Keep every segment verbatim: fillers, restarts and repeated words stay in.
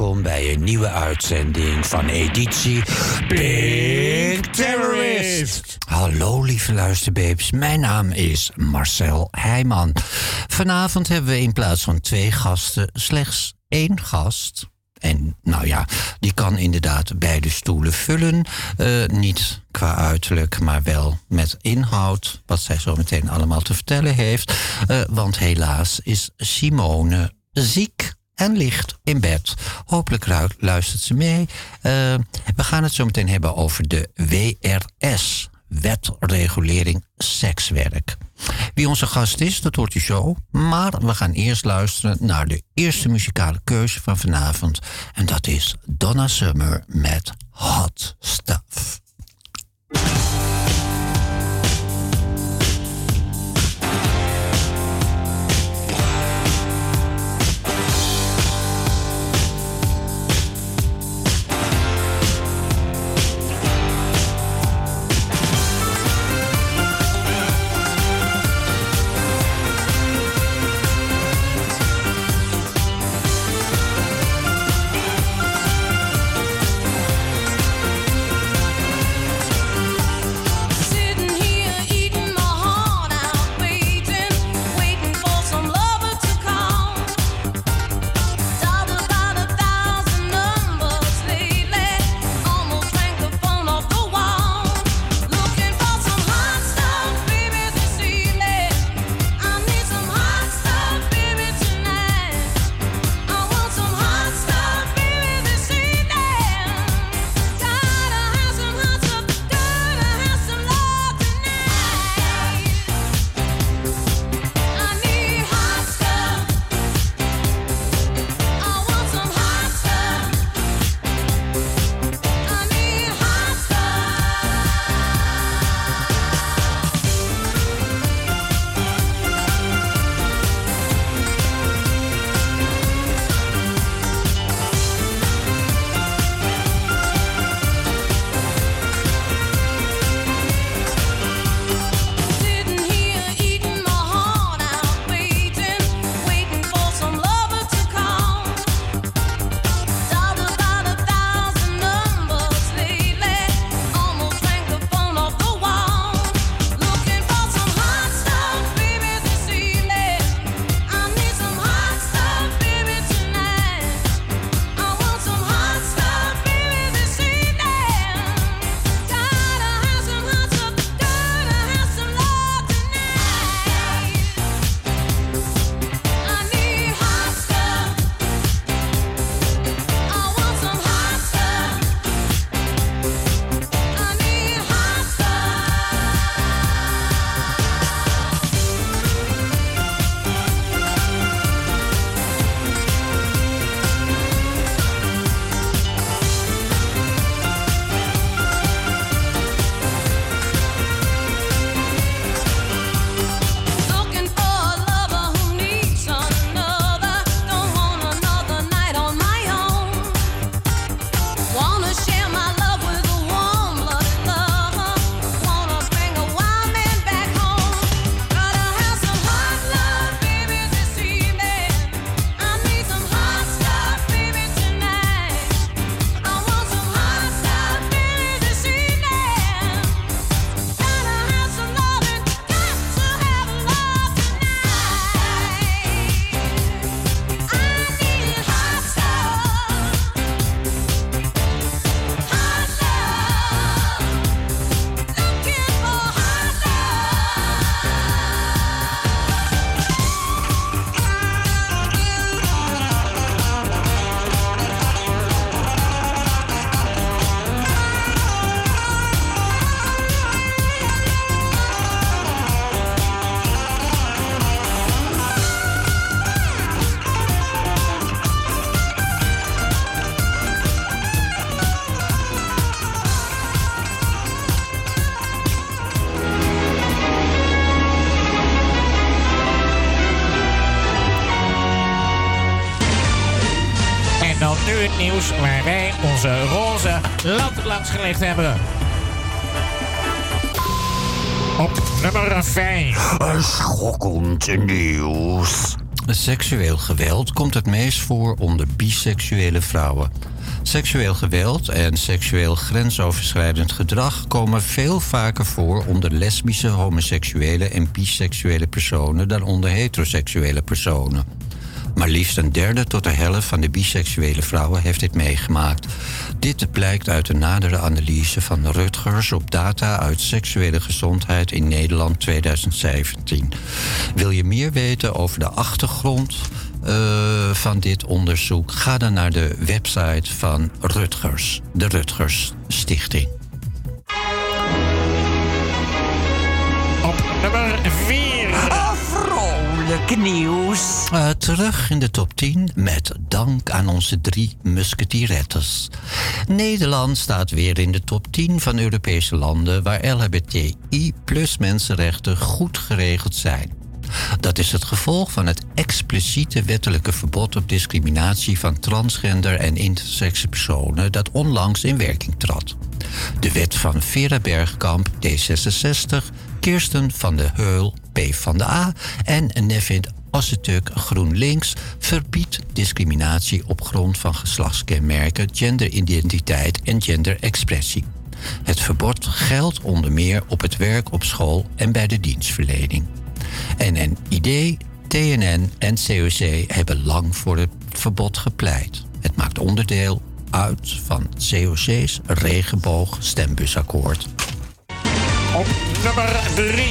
welkom bij een nieuwe uitzending van editie Pink Terrorist. Hallo lieve luisterbeeps, mijn naam is Marcel Heijman. Vanavond hebben we in plaats van twee gasten slechts één gast. En nou ja, die kan inderdaad beide stoelen vullen. Uh, niet qua uiterlijk, maar wel met inhoud. Wat zij zo meteen allemaal te vertellen heeft. Uh, want helaas is Simone ziek en ligt in bed. Hopelijk luistert ze mee. Uh, we gaan het zo meteen hebben over de W R S. Wetregulering sekswerk. Wie onze gast is, dat hoort u zo. Maar we gaan eerst luisteren naar de eerste muzikale keuze van vanavond. En dat is Donna Summer met Hot Stuff. nu het nieuws waar wij onze roze lamp langs gelegd hebben. Op nummer vijf. Schokkend nieuws. Seksueel geweld komt het meest voor onder biseksuele vrouwen. Seksueel geweld en seksueel grensoverschrijdend gedrag komen veel vaker voor onder lesbische, homoseksuele en biseksuele personen dan onder heteroseksuele personen. Maar liefst een derde tot de helft van de biseksuele vrouwen heeft dit meegemaakt. Dit blijkt uit de nadere analyse van Rutgers op data uit seksuele gezondheid in Nederland tweeduizend zeventien. Wil je meer weten over de achtergrond uh, van dit onderzoek? Ga dan naar de website van Rutgers, de Rutgers Stichting. Op nummer vier. Nieuws. Uh, terug in de top tien met dank aan onze drie musketierettes. Nederland staat weer in de top tien van Europese landen waar L H B T I plus mensenrechten goed geregeld zijn. Dat is het gevolg van het expliciete wettelijke verbod op discriminatie van transgender en intersexe personen dat onlangs in werking trad. De wet van Vera Bergkamp, D zesenzestig, Kirsten van der Heul, P van de A en Nevin Assetuk, GroenLinks, verbiedt discriminatie op grond van geslachtskenmerken, genderidentiteit en genderexpressie. Het verbod geldt onder meer op het werk, op school en bij de dienstverlening. N N I D, T N N en C O C hebben lang voor het verbod gepleit. Het maakt onderdeel uit van C O C's regenboog-stembusakkoord. Op nummer drie.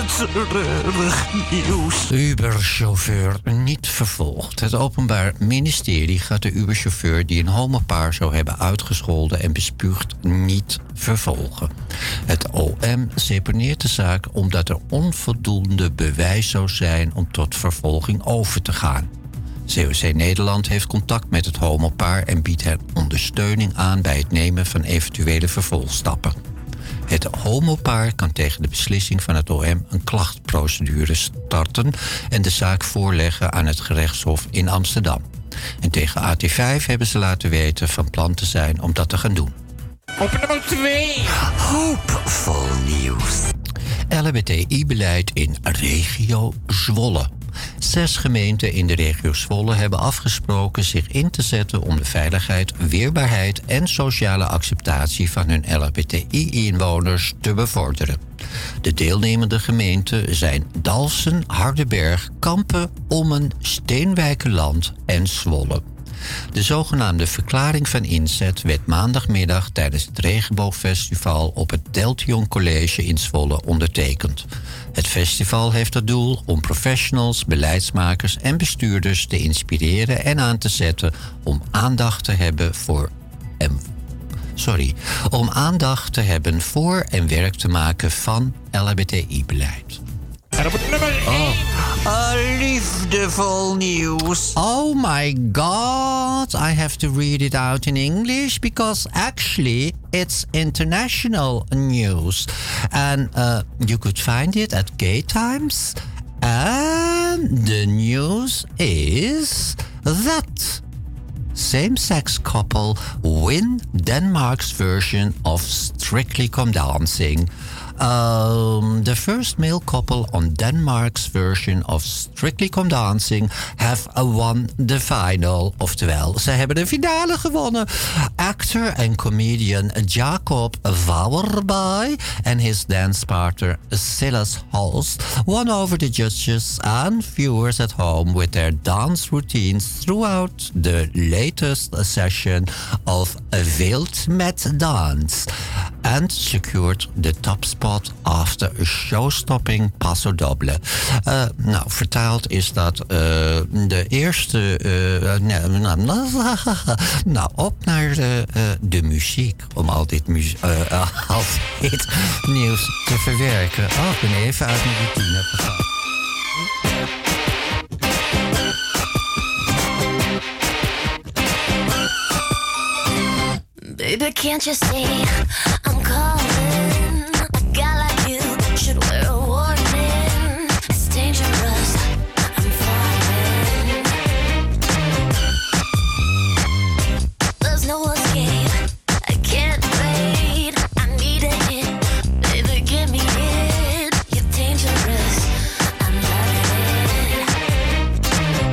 Nieuws. Uber-chauffeur niet vervolgd. Het Openbaar Ministerie gaat de Uber-chauffeur die een homopaar zou hebben uitgescholden en bespuugd niet vervolgen. Het O M seponeert de zaak omdat er onvoldoende bewijs zou zijn om tot vervolging over te gaan. C O C Nederland heeft contact met het homopaar en biedt hen ondersteuning aan bij het nemen van eventuele vervolgstappen. Het homopaar kan tegen de beslissing van het O M een klachtprocedure starten en de zaak voorleggen aan het gerechtshof in Amsterdam. En tegen A T vijf hebben ze laten weten van plan te zijn om dat te gaan doen. Op nummer twee. Hoopvol nieuws. L H B T I-beleid in regio Zwolle. Zes gemeenten in de regio Zwolle hebben afgesproken zich in te zetten om de veiligheid, weerbaarheid en sociale acceptatie van hun L H B T I-inwoners te bevorderen. De deelnemende gemeenten zijn Dalfsen, Hardenberg, Kampen, Ommen, Steenwijkerland en Zwolle. De zogenaamde verklaring van inzet werd maandagmiddag tijdens het Regenboogfestival op het Deltion College in Zwolle ondertekend. Het festival heeft het doel om professionals, beleidsmakers en bestuurders te inspireren en aan te zetten om aandacht te hebben voor en sorry, om aandacht te hebben voor en werk te maken van L H B T I-beleid. En op het nummer één. Oh, liefdevol nieuws. Oh my God, I have to read it out in English because actually it's international news. And uh, you could find it at Gay Times. And the news is that same-sex couple win Denmark's version of Strictly Come Dancing. Um, the first male couple on Denmark's version of Strictly Come Dancing have won the final. Oftewel, ze hebben de finale gewonnen. Actor and comedian Jacob Vauerby and his dance partner Silas Holst won over the judges and viewers at home with their dance routines throughout the latest session of Wild met Dance and secured the top spot after a show-stopping paso doble. Uh, nou, vertaald is dat uh, de eerste... Uh, nou, nou, op naar de, uh, de muziek. Om al dit, mu- uh, al dit nieuws te verwerken. Oh, ik ben even uit mijn routine gegaan. Baby, can't you see I'm calling? A guy like you should wear a warning. It's dangerous, I'm falling. There's no escape, I can't wait. I need a hit, baby, give me it. You're dangerous, I'm loving it.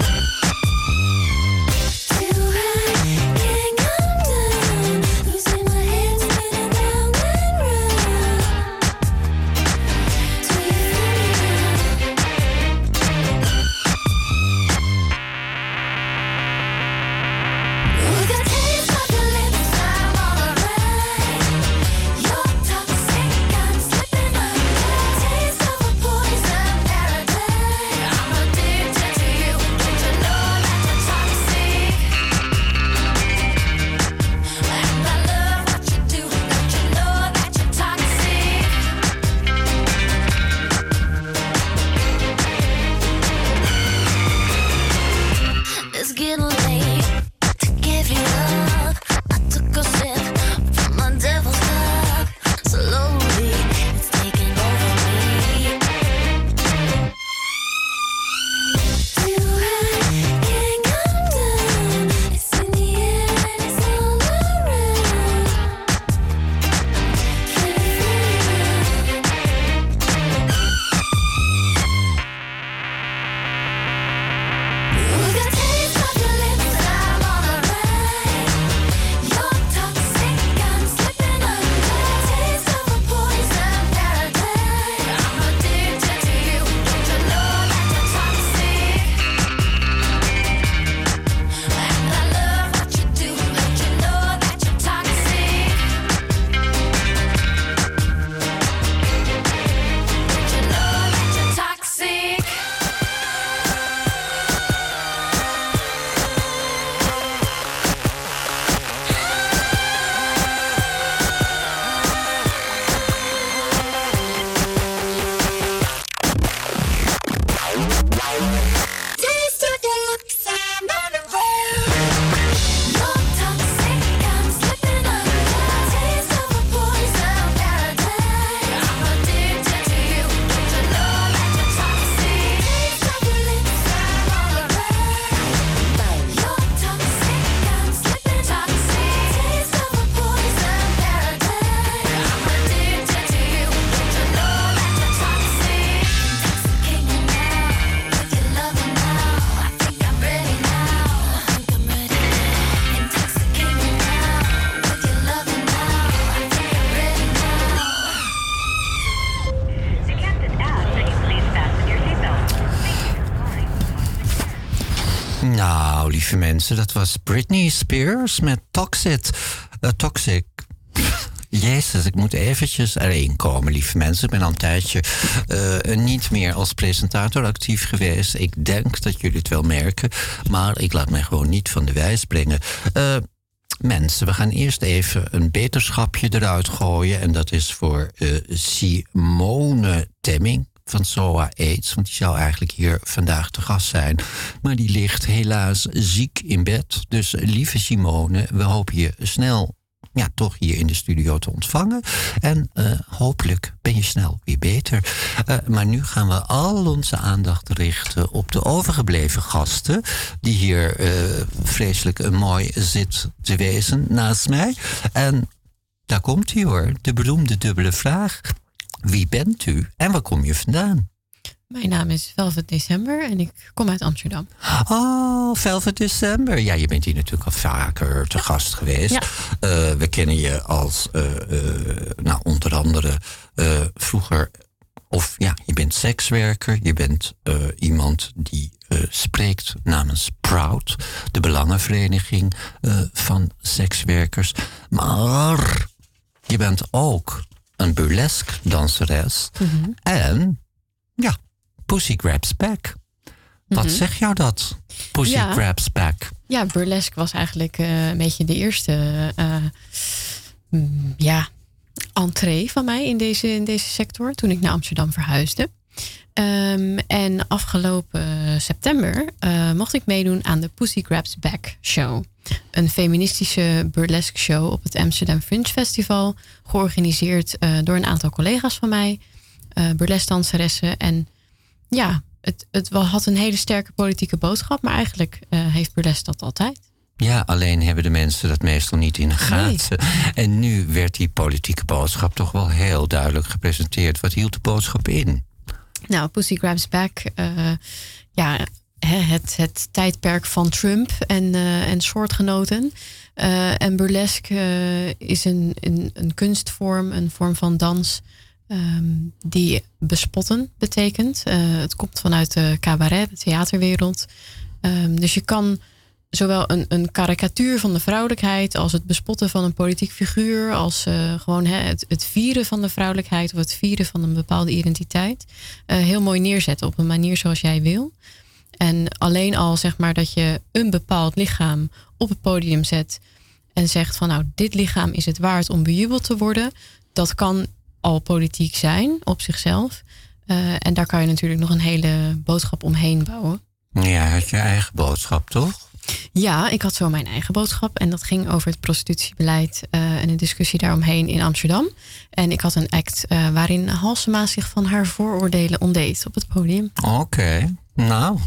Nou, lieve mensen, dat was Britney Spears met Toxic. Uh, toxic. Jezus, ik moet eventjes erin komen, lieve mensen. Ik ben al een tijdje uh, niet meer als presentator actief geweest. Ik denk dat jullie het wel merken, maar ik laat mij gewoon niet van de wijs brengen. Uh, mensen, we gaan eerst even een beterschapje eruit gooien. En dat is voor uh, Simone Temming van S O A AIDS, want die zou eigenlijk hier vandaag te gast zijn. Maar die ligt helaas ziek in bed. Dus lieve Simone, we hopen je snel ja, toch hier in de studio te ontvangen. En uh, hopelijk ben je snel weer beter. Uh, maar nu gaan we al onze aandacht richten op de overgebleven gasten, die hier uh, vreselijk een mooi zit te wezen naast mij. En daar komt hij hoor, de beroemde dubbele vraag. Wie bent u en waar kom je vandaan? Mijn naam is Velvet December en ik kom uit Amsterdam. Oh, Velvet December. Ja, je bent hier natuurlijk al vaker te gast geweest. Ja. Uh, we kennen je als, uh, uh, nou, onder andere uh, vroeger, of ja, je bent sekswerker. Je bent uh, iemand die uh, spreekt namens Proud, de belangenvereniging uh, van sekswerkers. Maar je bent ook een burlesque danseres. Mm-hmm. En ja, Pussy Grabs Back. Wat mm-hmm. zegt jou dat? Pussy ja. Grabs Back. Ja, burlesque was eigenlijk uh, een beetje de eerste uh, mm, ja, entree van mij in deze, in deze sector. Toen ik naar Amsterdam verhuisde. Um, en afgelopen september uh, mocht ik meedoen aan de Pussy Grabs Back show. Een feministische burlesque show op het Amsterdam Fringe Festival. Georganiseerd uh, door een aantal collega's van mij. Uh, burlesque danseressen. En ja, het, het had een hele sterke politieke boodschap. Maar eigenlijk uh, heeft burlesque dat altijd. Ja, alleen hebben de mensen dat meestal niet in de gaten. Nee. En nu werd die politieke boodschap toch wel heel duidelijk gepresenteerd. Wat hield de boodschap in? Nou, Pussy Grabs Back, uh, ja, het, het tijdperk van Trump en, uh, en soortgenoten. Uh, en burlesque uh, is een, een, een kunstvorm, een vorm van dans um, die bespotten betekent. Uh, het komt vanuit de cabaret, de theaterwereld. Um, dus je kan zowel een, een karikatuur van de vrouwelijkheid als het bespotten van een politiek figuur, als uh, gewoon he, het, het vieren van de vrouwelijkheid of het vieren van een bepaalde identiteit uh, heel mooi neerzetten op een manier zoals jij wil. En alleen al zeg maar dat je een bepaald lichaam op het podium zet en zegt van nou, dit lichaam is het waard om bejubeld te worden. Dat kan al politiek zijn op zichzelf. Uh, en daar kan je natuurlijk nog een hele boodschap omheen bouwen. Ja, had je eigen boodschap, toch? Ja, ik had zo mijn eigen boodschap. En dat ging over het prostitutiebeleid uh, en een discussie daaromheen in Amsterdam. En ik had een act uh, waarin Halsema zich van haar vooroordelen ontdeed op het podium. Oké. Okay. Nou,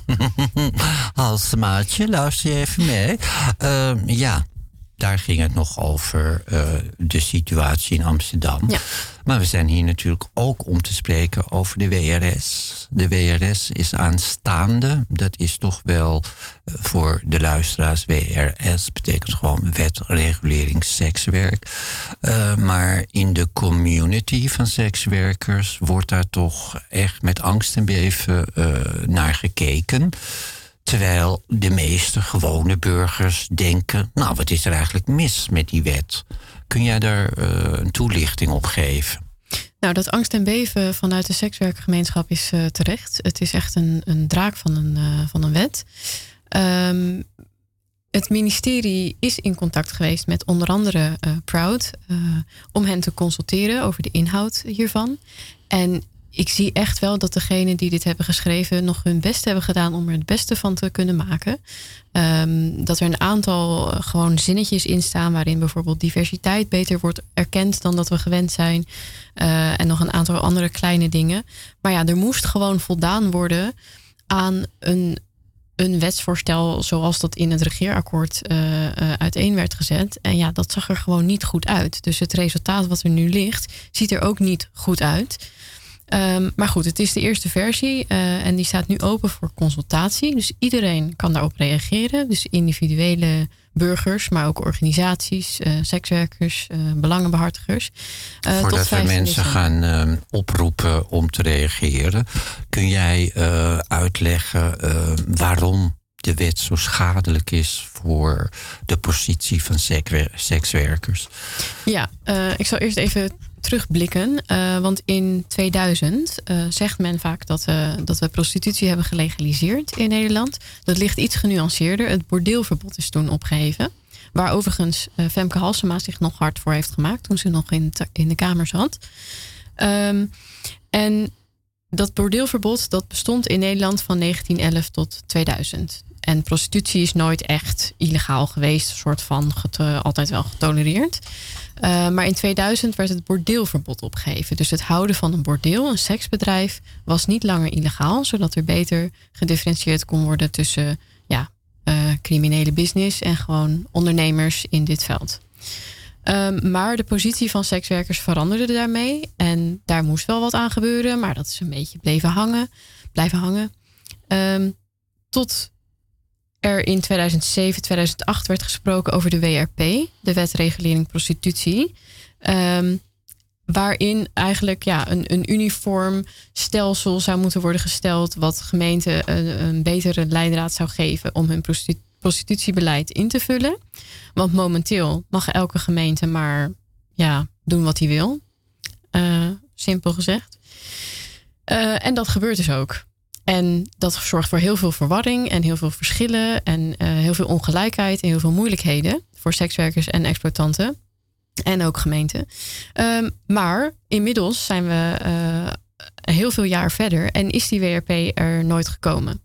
Halsemaatje, luister je even mee. Uh, ja, daar ging het nog over uh, de situatie in Amsterdam. Ja. Maar we zijn hier natuurlijk ook om te spreken over de W R S. De W R S is aanstaande. Dat is toch wel uh, voor de luisteraars. W R S betekent gewoon wet, regulering, sekswerk. Uh, maar in de community van sekswerkers wordt daar toch echt met angst en beven uh, naar gekeken. Terwijl de meeste gewone burgers denken, nou, wat is er eigenlijk mis met die wet? Kun jij daar uh, een toelichting op geven? Nou, dat angst en beven vanuit de sekswerkgemeenschap is uh, terecht. Het is echt een, een draak van een, uh, van een wet. Um, het ministerie is in contact geweest met onder andere uh, Proud, uh, om hen te consulteren over de inhoud hiervan. En ik zie echt wel dat degenen die dit hebben geschreven nog hun best hebben gedaan om er het beste van te kunnen maken. Um, dat er een aantal uh, gewoon zinnetjes in staan waarin bijvoorbeeld diversiteit beter wordt erkend dan dat we gewend zijn. Uh, en nog een aantal andere kleine dingen. Maar ja, er moest gewoon voldaan worden aan een, een wetsvoorstel zoals dat in het regeerakkoord uh, uh, uiteen werd gezet. En ja, dat zag er gewoon niet goed uit. Dus het resultaat wat er nu ligt, ziet er ook niet goed uit. Um, maar goed, het is de eerste versie uh, en die staat nu open voor consultatie. Dus iedereen kan daarop reageren. Dus individuele burgers, maar ook organisaties, uh, sekswerkers, uh, belangenbehartigers. Uh, Voordat we mensen gaan uh, oproepen om te reageren, kun jij uh, uitleggen uh, waarom de wet zo schadelijk is voor de positie van sekswerkers? Ja, uh, ik zal eerst even terugblikken. Uh, want in tweeduizend uh, zegt men vaak dat, uh, dat we prostitutie hebben gelegaliseerd in Nederland. Dat ligt iets genuanceerder. Het bordeelverbod is toen opgeheven. Waar overigens uh, Femke Halsema zich nog hard voor heeft gemaakt toen ze nog in, te, in de Kamer zat. Um, en dat bordeelverbod dat bestond in Nederland van negentien elf tot tweeduizend. En prostitutie is nooit echt illegaal geweest. Een soort van get, altijd wel getolereerd. Uh, maar in tweeduizend werd het bordeelverbod opgeheven. Dus het houden van een bordeel, een seksbedrijf, was niet langer illegaal. Zodat er beter gedifferentieerd kon worden tussen ja, uh, criminele business en gewoon ondernemers in dit veld. Um, maar de positie van sekswerkers veranderde daarmee. En daar moest wel wat aan gebeuren. Maar dat is een beetje bleven hangen, blijven hangen. Um, tot er in tweeduizend zeven, tweeduizend acht werd gesproken over de W R P, de Wet Regulering Prostitutie. Um, waarin eigenlijk ja, een, een uniform stelsel zou moeten worden gesteld, wat gemeenten een, een betere leidraad zou geven om hun prostitu- prostitutiebeleid in te vullen. Want momenteel mag elke gemeente maar ja, doen wat hij wil. Uh, simpel gezegd. Uh, en dat gebeurt dus ook. En dat zorgt voor heel veel verwarring en heel veel verschillen en uh, heel veel ongelijkheid en heel veel moeilijkheden voor sekswerkers en exploitanten. En ook gemeenten. Um, maar inmiddels zijn we uh, heel veel jaar verder en is die W R P er nooit gekomen.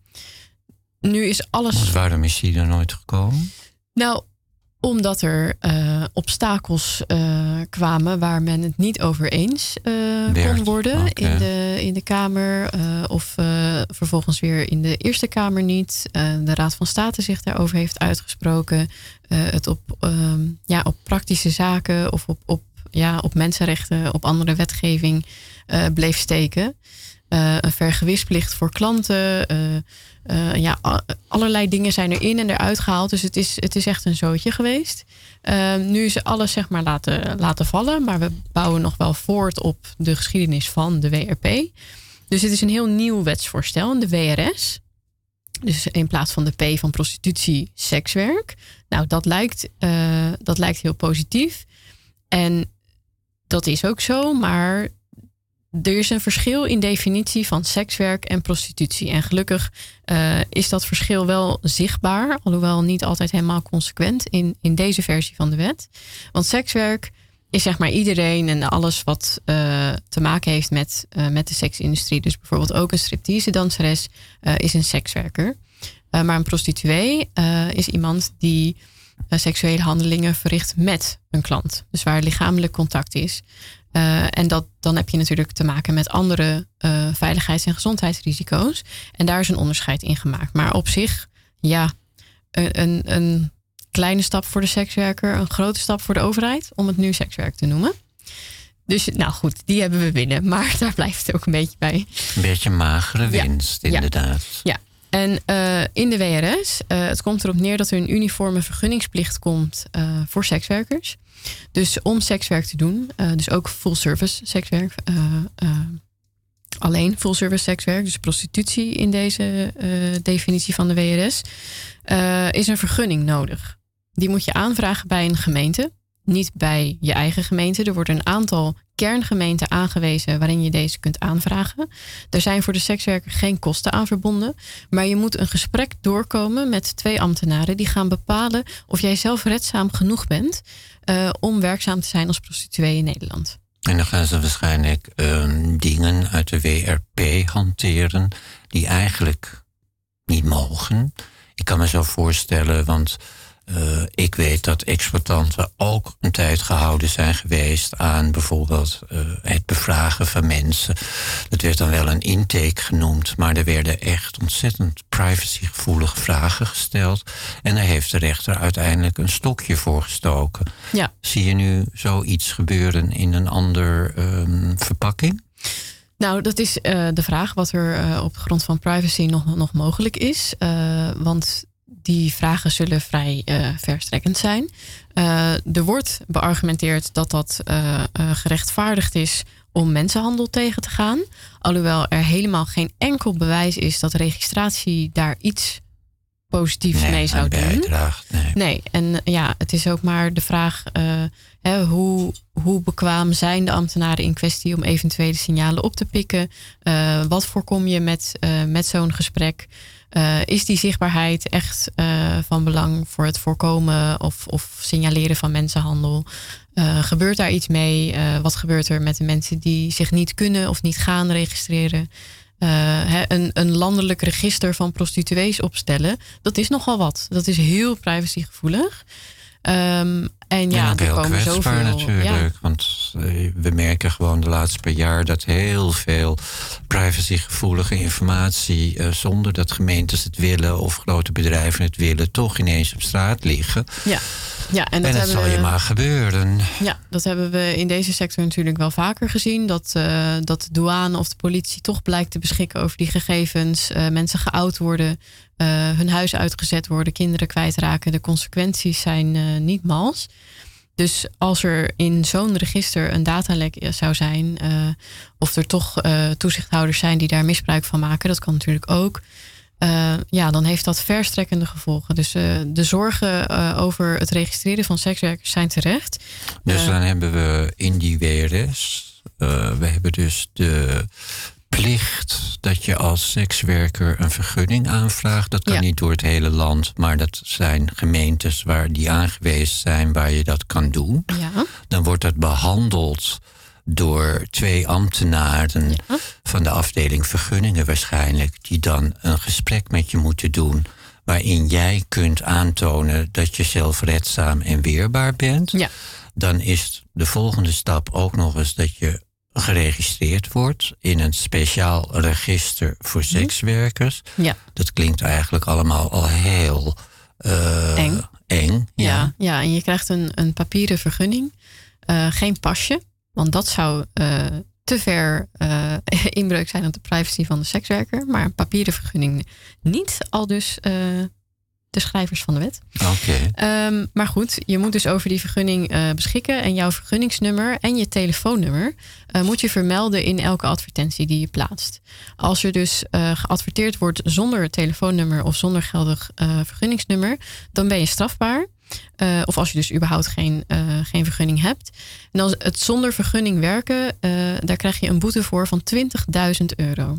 Nu is alles. Dus waarom is die er nooit gekomen? Nou, omdat er uh, obstakels uh, kwamen waar men het niet over eens uh, kon worden okay. in, de, in de Kamer. Uh, of uh, vervolgens weer in de Eerste Kamer niet. Uh, de Raad van State zich daarover heeft uitgesproken. Uh, het op, uh, ja, op praktische zaken of op, op, ja, op mensenrechten, op andere wetgeving uh, bleef steken. Uh, een vergewisplicht voor klanten. Uh, Uh, ja, allerlei dingen zijn erin en eruit gehaald. Dus het is, het is echt een zootje geweest. Uh, nu is alles zeg maar laten, laten vallen. Maar we bouwen nog wel voort op de geschiedenis van de W R P. Dus het is een heel nieuw wetsvoorstel. De W R S. Dus in plaats van de P van prostitutie, sekswerk. Nou, dat lijkt, uh, dat lijkt heel positief. En dat is ook zo, maar er is een verschil in definitie van sekswerk en prostitutie. En gelukkig uh, is dat verschil wel zichtbaar, alhoewel niet altijd helemaal consequent in, in deze versie van de wet. Want sekswerk is zeg maar iedereen en alles wat uh, te maken heeft met, uh, met de seksindustrie. Dus bijvoorbeeld ook een striptease danseres uh, is een sekswerker. Uh, maar een prostituee uh, is iemand die uh, seksuele handelingen verricht met een klant. Dus waar lichamelijk contact is. Uh, en dat, dan heb je natuurlijk te maken met andere uh, veiligheids- en gezondheidsrisico's. En daar is een onderscheid in gemaakt. Maar op zich, ja, een, een, een kleine stap voor de sekswerker, een grote stap voor de overheid, om het nu sekswerk te noemen. Dus nou goed, die hebben we binnen. Maar daar blijft het ook een beetje bij. Een beetje magere winst, ja, inderdaad. Ja, ja. En uh, in de W R S, uh, het komt erop neer dat er een uniforme vergunningsplicht komt uh, voor sekswerkers. Dus om sekswerk te doen, uh, dus ook full service sekswerk, uh, uh, alleen full service sekswerk, dus prostitutie in deze uh, definitie van de W R S, uh, is een vergunning nodig. Die moet je aanvragen bij een gemeente, niet bij je eigen gemeente. Er worden een aantal kerngemeenten aangewezen waarin je deze kunt aanvragen. Er zijn voor de sekswerker geen kosten aan verbonden, maar je moet een gesprek doorkomen met twee ambtenaren die gaan bepalen of jij zelfredzaam genoeg bent uh, om werkzaam te zijn als prostituee in Nederland. En dan gaan ze waarschijnlijk uh, dingen uit de W R P hanteren die eigenlijk niet mogen. Ik kan me zo voorstellen, want uh, ik weet dat exploitanten ook een tijd gehouden zijn geweest aan bijvoorbeeld uh, het bevragen van mensen. Dat werd dan wel een intake genoemd, maar er werden echt ontzettend privacygevoelige vragen gesteld. En daar heeft de rechter uiteindelijk een stokje voor gestoken. Ja. Zie je nu zoiets gebeuren in een ander um, verpakking? Nou, dat is uh, de vraag wat er uh, op grond van privacy nog, nog mogelijk is. Uh, want die vragen zullen vrij uh, verstrekkend zijn. Uh, er wordt beargumenteerd dat dat uh, uh, gerechtvaardigd is om mensenhandel tegen te gaan. Alhoewel er helemaal geen enkel bewijs is dat registratie daar iets positiefs nee, mee zou doen. Bijdraagt, nee. nee, en ja, het is ook maar de vraag uh, hè, hoe, hoe bekwaam zijn de ambtenaren in kwestie om eventuele signalen op te pikken? Uh, wat voorkom je met, uh, met zo'n gesprek? Uh, is die zichtbaarheid echt uh, van belang voor het voorkomen of, of signaleren van mensenhandel? Uh, gebeurt daar iets mee? Uh, wat gebeurt er met de mensen die zich niet kunnen of niet gaan registreren? Uh, he, een, een landelijk register van prostituees opstellen, dat is nogal wat. Dat is heel privacygevoelig. Um, en ja, en ook er heel komen kwetsbaar zoveel, natuurlijk. Ja. Want we merken gewoon de laatste paar jaar dat heel veel privacygevoelige informatie, uh, zonder dat gemeentes het willen of grote bedrijven het willen, toch ineens op straat liggen. Ja. Ja, en dat, en dat zal we, je maar gebeuren. Ja, dat hebben we in deze sector natuurlijk wel vaker gezien. Dat, uh, dat de douane of de politie toch blijkt te beschikken over die gegevens. Uh, mensen geout worden, uh, hun huis uitgezet worden, kinderen kwijtraken. De consequenties zijn uh, niet mals. Dus als er in zo'n register een datalek zou zijn, uh, of er toch uh, toezichthouders zijn die daar misbruik van maken, dat kan natuurlijk ook. Uh, ja, dan heeft dat verstrekkende gevolgen. Dus uh, de zorgen uh, over het registreren van sekswerkers zijn terecht. Dus Uh, dan hebben we in die W R S, uh, we hebben dus de plicht dat je als sekswerker een vergunning aanvraagt. Dat kan Ja. niet door het hele land, maar dat zijn gemeentes waar die aangewezen zijn waar je dat kan doen. Ja. Dan wordt dat behandeld door twee ambtenaren Ja. van de afdeling vergunningen waarschijnlijk, die dan een gesprek met je moeten doen waarin jij kunt aantonen dat je zelfredzaam en weerbaar bent. Ja. Dan is de volgende stap ook nog eens dat je geregistreerd wordt in een speciaal register voor sekswerkers. Ja. Dat klinkt eigenlijk allemaal al heel uh, Eng. eng ja. Ja, ja, en je krijgt een, een papieren vergunning. Uh, geen pasje, want dat zou uh, te ver uh, inbreuk zijn op de privacy van de sekswerker. Maar een papieren vergunning niet, al dus uh, de schrijvers van de wet. Oké. Um, maar goed, je moet dus over die vergunning uh, beschikken. En jouw vergunningsnummer en je telefoonnummer uh, moet je vermelden in elke advertentie die je plaatst. Als er dus uh, geadverteerd wordt zonder telefoonnummer of zonder geldig uh, vergunningsnummer, dan ben je strafbaar. Uh, of als je dus überhaupt geen, uh, geen vergunning hebt. En als het zonder vergunning werken, uh, daar krijg je een boete voor van twintigduizend euro.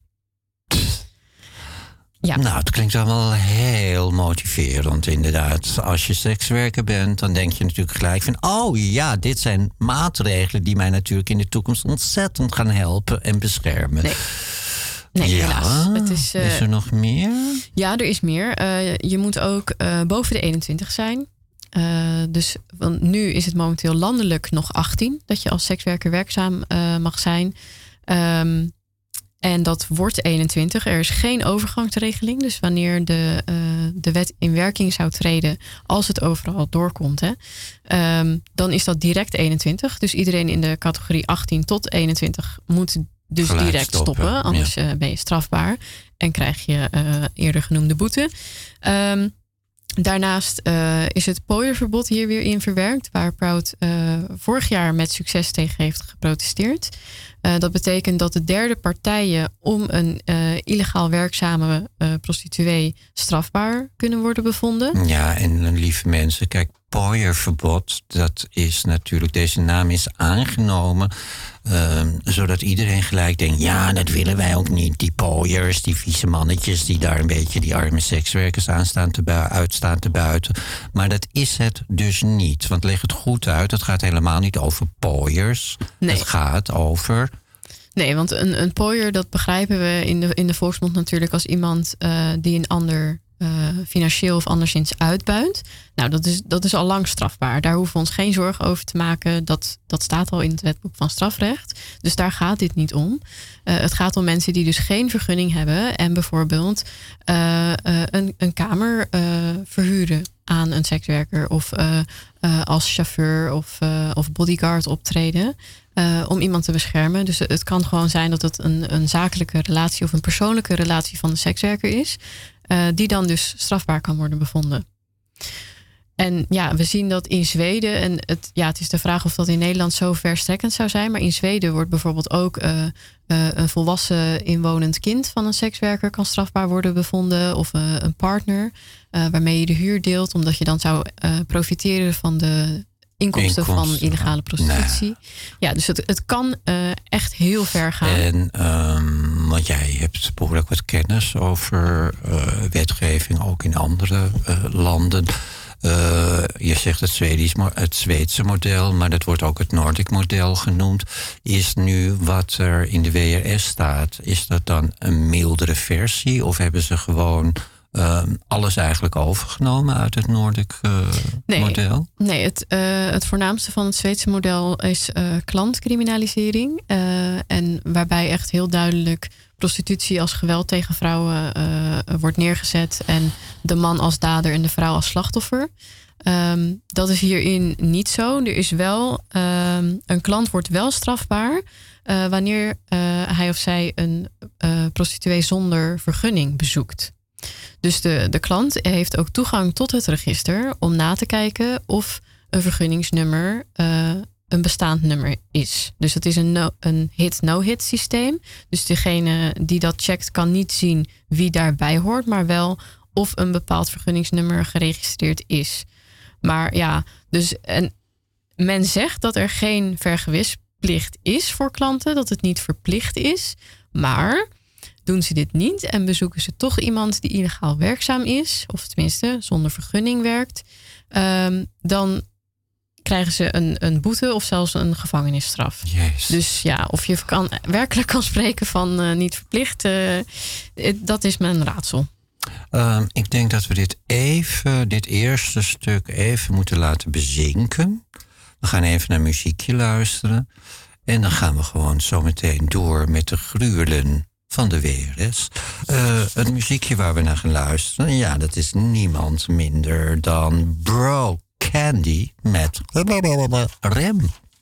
Ja. Nou, het klinkt allemaal heel motiverend, inderdaad. Als je sekswerker bent, dan denk je natuurlijk gelijk van, oh ja, dit zijn maatregelen die mij natuurlijk in de toekomst ontzettend gaan helpen en beschermen. Nee. Nee, ja, helaas. Het is, uh, is er nog meer? Ja, er is meer. Uh, je moet ook uh, boven de eenentwintig zijn. Uh, dus want nu is het momenteel landelijk nog achttien... dat je als sekswerker werkzaam uh, mag zijn. Um, en dat wordt eenentwintig. Er is geen overgangsregeling. Dus wanneer de, uh, de wet in werking zou treden, als het overal doorkomt, hè, um, dan is dat direct eenentwintig. Dus iedereen in de categorie achttien tot eenentwintig moet dus Gelijk direct stoppen, stoppen. Anders ja. uh, ben je strafbaar en krijg je uh, eerder genoemde boete. Um, daarnaast uh, is het pooierverbod hier weer in verwerkt, waar Proud uh, vorig jaar met succes tegen heeft geprotesteerd. Uh, dat betekent dat de derde partijen om een uh, illegaal werkzame uh, prostituee strafbaar kunnen worden bevonden. Ja, en lieve mensen, kijk, pooierverbod, dat is natuurlijk, deze naam is aangenomen, uh, zodat iedereen gelijk denkt, ja, dat willen wij ook niet. Die pooiers, die vieze mannetjes die daar een beetje die arme sekswerkers aan staan te bui- uitstaan te buiten. Maar dat is het dus niet. Want leg het goed uit, het gaat helemaal niet over pooiers. Nee. Het gaat over... Nee, want een, een pooier, dat begrijpen we in de, in de volksmond natuurlijk als iemand uh, die een ander uh, financieel of anderszins uitbuit. Nou, dat is, dat is al lang strafbaar. Daar hoeven we ons geen zorgen over te maken. Dat, dat staat al in het wetboek van strafrecht. Dus daar gaat dit niet om. Uh, het gaat om mensen die dus geen vergunning hebben en bijvoorbeeld uh, uh, een, een kamer uh, verhuren aan een sekswerker of uh, uh, als chauffeur of, uh, of bodyguard optreden. Uh, om iemand te beschermen. Dus het kan gewoon zijn dat het een, een zakelijke relatie of een persoonlijke relatie van de sekswerker is. Uh, die dan dus strafbaar kan worden bevonden. En ja, we zien dat in Zweden. En het, ja, het is de vraag of dat in Nederland zo verstrekkend zou zijn. Maar in Zweden wordt bijvoorbeeld ook uh, uh, een volwassen inwonend kind van een sekswerker kan strafbaar worden bevonden. Of uh, een partner uh, waarmee je de huur deelt. Omdat je dan zou uh, profiteren van de inkomsten, inkomsten van illegale prostitutie. Nee. Ja, dus het, het kan uh, echt heel ver gaan. En um, want jij hebt behoorlijk wat kennis over uh, wetgeving, ook in andere uh, landen. Uh, je zegt het, Zwedisch, het Zweedse model, maar dat wordt ook het Nordic model genoemd. Is nu wat er in de W R S staat, is dat dan een mildere versie? Of hebben ze gewoon uh, alles eigenlijk overgenomen uit het Nordic uh, nee, model? Nee, het, uh, het voornaamste van het Zweedse model is uh, klantcriminalisering. Uh, en waarbij echt heel duidelijk prostitutie als geweld tegen vrouwen uh, wordt neergezet. En de man als dader en de vrouw als slachtoffer. Um, dat is hierin niet zo. Er is wel, um, een klant wordt wel strafbaar uh, wanneer uh, hij of zij een uh, prostituee zonder vergunning bezoekt. Dus de, de klant heeft ook toegang tot het register om na te kijken of een vergunningsnummer uh, een bestaand nummer is. Dus het is een, no, een hit-no-hit systeem. Dus degene die dat checkt kan niet zien wie daarbij hoort, maar wel of een bepaald vergunningsnummer geregistreerd is. Maar ja, dus en men zegt dat er geen vergewisplicht is voor klanten, dat het niet verplicht is. Maar doen ze dit niet en bezoeken ze toch iemand die illegaal werkzaam is, of tenminste zonder vergunning werkt, um, dan krijgen ze een, een boete of zelfs een gevangenisstraf. Yes. Dus ja, of je kan, werkelijk kan spreken van uh, niet verplicht, uh, dat is mijn raadsel. Um, ik denk dat we dit even, dit eerste stuk even moeten laten bezinken. We gaan even naar muziekje luisteren. En dan gaan we gewoon zo meteen door met de gruwelen van de W R S. Uh, het muziekje waar we naar gaan luisteren, ja, dat is niemand minder dan Bro Candy met Rem.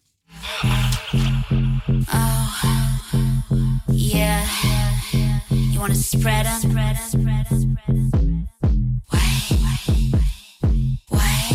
Oh, yeah. You wanna spread 'em? Why? Why?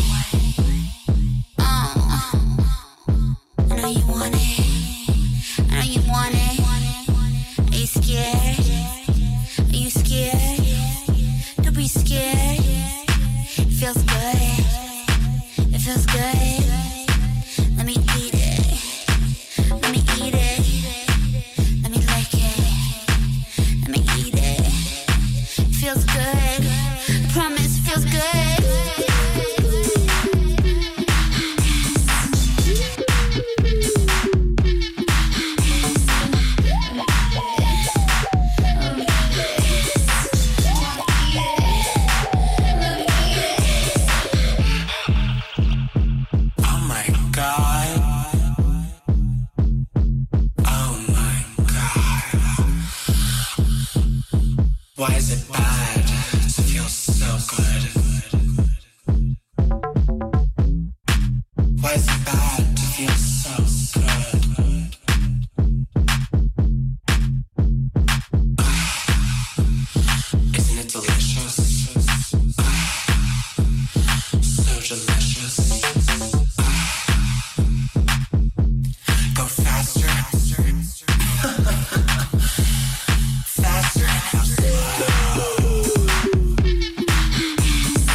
Oh, I know you want it. I know you want it. Are you scared? Are you scared? Don't be scared. It feels good. It feels good. Let me eat it. Let me eat it. Let me lick it. Let me eat it. It feels good. I promise it feels good. Why is it bad to feel so good? Why is it bad to feel so good? Isn't it delicious? So delicious. Go faster. Faster.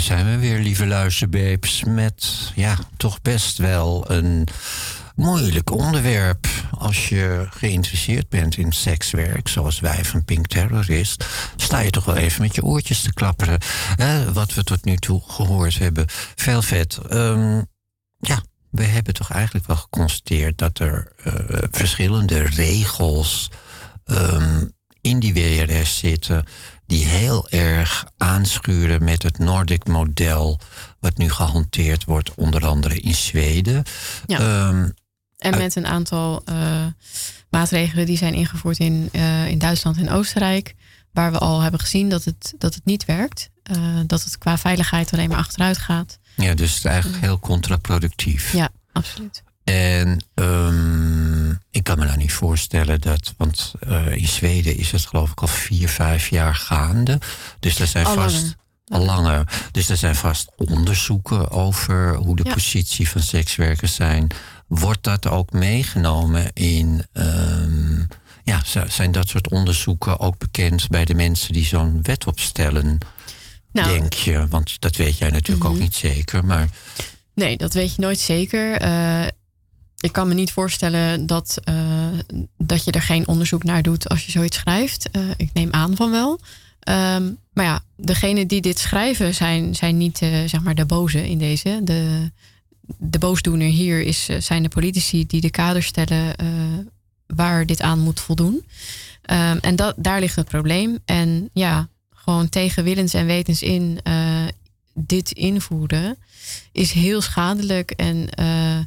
zijn we weer, lieve luisterbeeps. Met, ja, toch best wel een moeilijk onderwerp. Als je geïnteresseerd bent in sekswerk, zoals wij van Pink Terrorist, sta je toch wel even met je oortjes te klapperen. Hè, wat we tot nu toe gehoord hebben. Veel vet. Um, ja, we hebben toch eigenlijk wel geconstateerd dat er uh, verschillende regels um, in die W R S zitten die heel erg aanschuren met het Nordic model, wat nu gehanteerd wordt, onder andere in Zweden. Ja. Um, en met een aantal uh, maatregelen die zijn ingevoerd in, uh, in Duitsland en Oostenrijk, waar we al hebben gezien dat het, dat het niet werkt. Uh, dat het qua veiligheid alleen maar achteruit gaat. Ja, dus het is eigenlijk heel contraproductief. Ja, absoluut. En um, ik kan me nou niet voorstellen dat, want uh, in Zweden is het geloof ik al vier, vijf jaar gaande. Dus er zijn al vast langer. al langer. Dus er zijn vast onderzoeken over hoe de Ja. positie van sekswerkers zijn. Wordt dat ook meegenomen in, um, ja, zijn dat soort onderzoeken ook bekend bij de mensen die zo'n wet opstellen? Nou, Denk je? Want dat weet jij natuurlijk mm-hmm. ook niet zeker, maar Nee, dat weet je nooit zeker. Uh, ik kan me niet voorstellen dat, uh, dat je er geen onderzoek naar doet als je zoiets schrijft. Uh, ik neem aan van wel. Um, maar ja, degenen die dit schrijven zijn, zijn niet uh, zeg maar de boze in deze. De, de boosdoener hier is, uh, zijn de politici die de kaders stellen uh, waar dit aan moet voldoen. Um, en dat, daar ligt het probleem. En ja, gewoon tegen willens en wetens in uh, dit invoeren is heel schadelijk. En uh,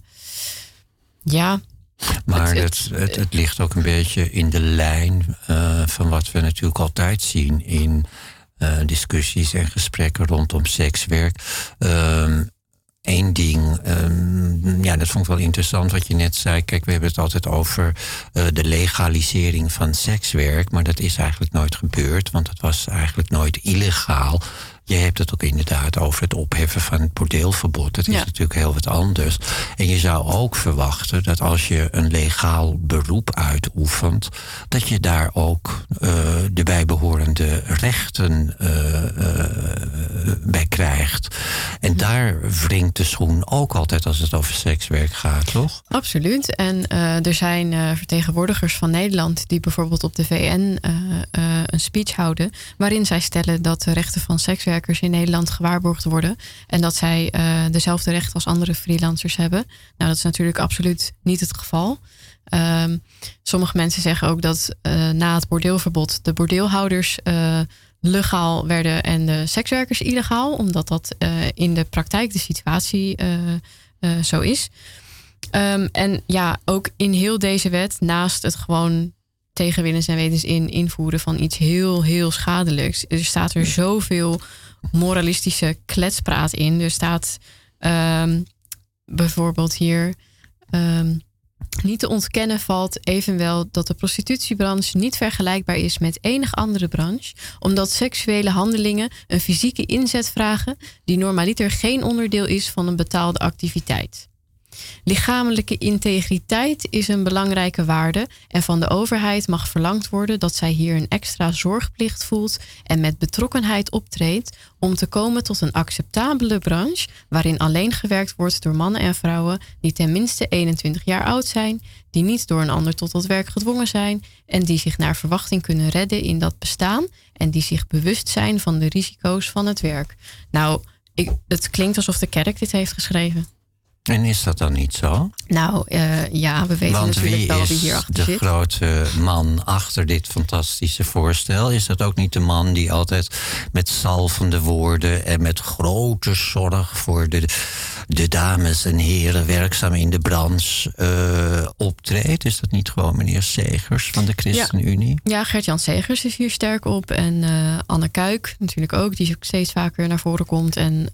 ja. Maar het, het, het, het, het ligt ook een beetje in de lijn uh, van wat we natuurlijk altijd zien in uh, discussies en gesprekken rondom sekswerk. Um, Eén ding, um, ja, dat vond ik wel interessant wat je net zei. Kijk, we hebben het altijd over uh, de legalisering van sekswerk, maar dat is eigenlijk nooit gebeurd, want het was eigenlijk nooit illegaal. Je hebt het ook inderdaad over het opheffen van het bordeelverbod. Dat is ja. natuurlijk heel wat anders. En je zou ook verwachten dat als je een legaal beroep uitoefent, dat je daar ook uh, de bijbehorende rechten uh, uh, bij krijgt. En daar wringt de schoen ook altijd als het over sekswerk gaat, toch? Absoluut. En uh, er zijn uh, vertegenwoordigers van Nederland die bijvoorbeeld op de V N uh, uh, een speech houden waarin zij stellen dat de rechten van sekswerkers in Nederland gewaarborgd worden en dat zij uh, dezelfde rechten als andere freelancers hebben. Nou, dat is natuurlijk absoluut niet het geval. Um, sommige mensen zeggen ook dat uh, na het bordeelverbod de bordeelhouders uh, legaal werden en de sekswerkers illegaal, omdat dat uh, in de praktijk de situatie uh, uh, zo is. Um, en ja, ook in heel deze wet, naast het gewoon tegen willens en wetens in invoeren van iets heel, heel schadelijks, er staat er zoveel moralistische kletspraat in. Er staat um, bijvoorbeeld hier um, niet te ontkennen valt evenwel dat de prostitutiebranche niet vergelijkbaar is met enig andere branche, omdat seksuele handelingen een fysieke inzet vragen die normaliter geen onderdeel is van een betaalde activiteit. Lichamelijke integriteit is een belangrijke waarde en van de overheid mag verlangd worden dat zij hier een extra zorgplicht voelt en met betrokkenheid optreedt om te komen tot een acceptabele branche waarin alleen gewerkt wordt door mannen en vrouwen die ten minste eenentwintig jaar oud zijn, die niet door een ander tot dat werk gedwongen zijn en die zich naar verwachting kunnen redden in dat bestaan en die zich bewust zijn van de risico's van het werk. Nou, ik, het klinkt alsof de kerk dit heeft geschreven. En is dat dan niet zo? Nou, uh, ja, we weten Want natuurlijk wel wie wie hierachter is de zit. grote man achter dit fantastische voorstel? Is dat ook niet de man die altijd met zalvende woorden en met grote zorg voor de, de dames en heren werkzaam in de branche uh, optreedt? Is dat niet gewoon meneer Segers van de ChristenUnie? Ja, Gert-Jan Segers is hier sterk op. En uh, Anne Kuik natuurlijk ook, die ook steeds vaker naar voren komt. En uh,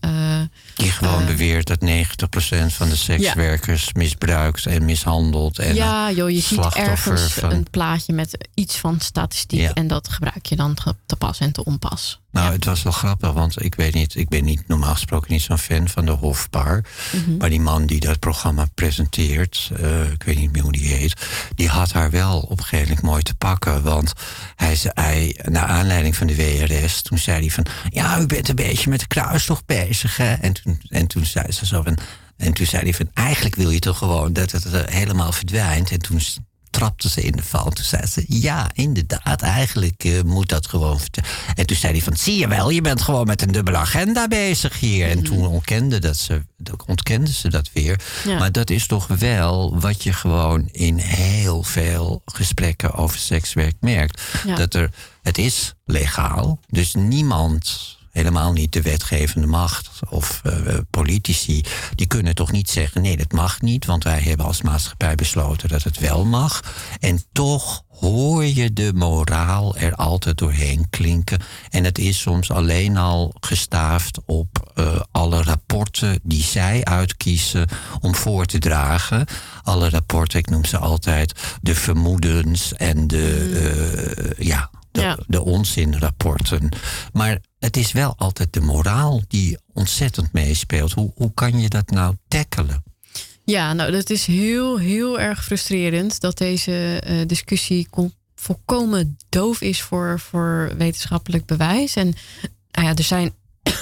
Die gewoon uh, beweert dat negentig procent van de sekswerkers ja. misbruikt en mishandelt. En ja, joh, je ziet ergens van... een plaatje met iets van statistiek. Ja. En dat gebruik je dan te pas en te onpas. Nou, ja. het was wel grappig, want ik weet niet, ik ben niet normaal gesproken niet zo'n fan van de Hofbar. Mm-hmm. Maar die man die dat programma presenteert, uh, ik weet niet meer hoe die heet, die had haar wel op een gegeven moment mooi te pakken. Want hij zei, hij, naar aanleiding van de W R S, toen zei hij van, ja, u bent een beetje met de kruistocht bezig, hè? En toen, en toen zei ze zo van, en toen zei hij van, eigenlijk wil je toch gewoon dat het uh, helemaal verdwijnt. En toen trapte ze in de val. Toen zei ze, ja, inderdaad, eigenlijk uh, moet dat gewoon. En toen zei hij van, zie je wel, je bent gewoon met een dubbele agenda bezig hier. En toen ontkende, dat ze, ontkende ze dat weer. Ja. Maar dat is toch wel wat je gewoon in heel veel gesprekken over sekswerk merkt. Ja. Dat er, het is legaal, dus niemand, helemaal niet de wetgevende macht of uh, politici, die kunnen toch niet zeggen, nee, dat mag niet, want wij hebben als maatschappij besloten dat het wel mag. En toch hoor je de moraal er altijd doorheen klinken. En het is soms alleen al gestaafd op uh, alle rapporten die zij uitkiezen om voor te dragen. Alle rapporten, ik noem ze altijd de vermoedens en de, uh, ja, de, ja. de onzinrapporten. Maar het is wel altijd de moraal die ontzettend meespeelt. Hoe, hoe kan je dat nou tackelen? Ja, nou, dat is heel, heel erg frustrerend dat deze uh, discussie com- volkomen doof is voor, voor wetenschappelijk bewijs. En nou ja, er zijn,